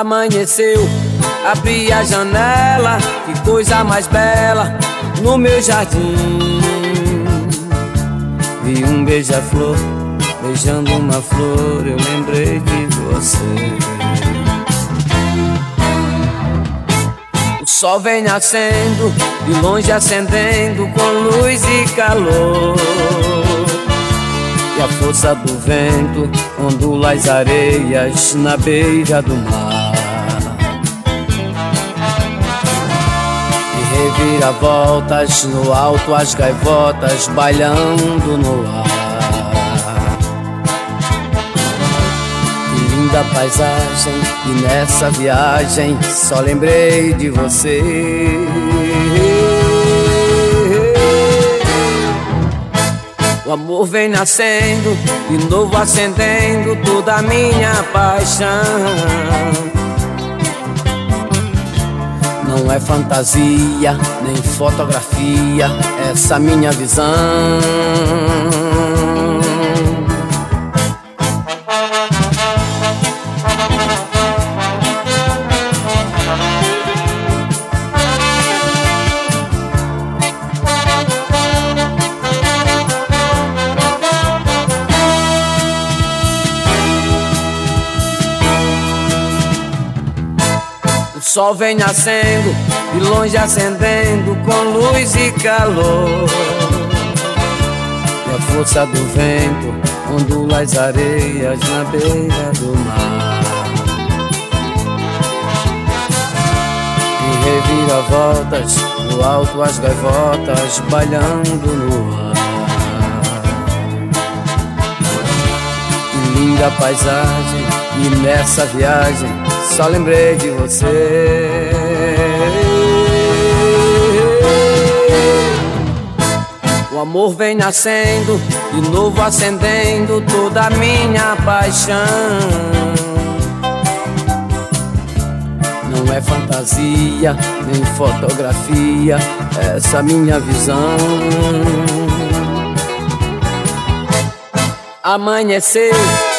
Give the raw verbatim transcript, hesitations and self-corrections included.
Amanheceu, abri a janela, que coisa mais bela no meu jardim. Vi um beija-flor beijando uma flor, eu lembrei de você. O sol vem nascendo, de longe acendendo com luz e calor. E a força do vento ondula as areias na beira do mar. E reviravoltas no alto, as gaivotas bailando no ar. Que linda paisagem, e nessa viagem só lembrei de você. O amor vem nascendo, de novo acendendo toda a minha paixão. Não é fantasia, nem fotografia, essa minha visão. O sol vem nascendo, de longe acendendo com luz e calor. E a força do vento ondula as areias na beira do mar. E reviravoltas no alto, as gaivotas bailando no ar. Que linda paisagem, e nessa viagem só lembrei de você. O amor vem nascendo, de novo acendendo toda a minha paixão. Não é fantasia, nem fotografia, essa minha visão. Amanheceu,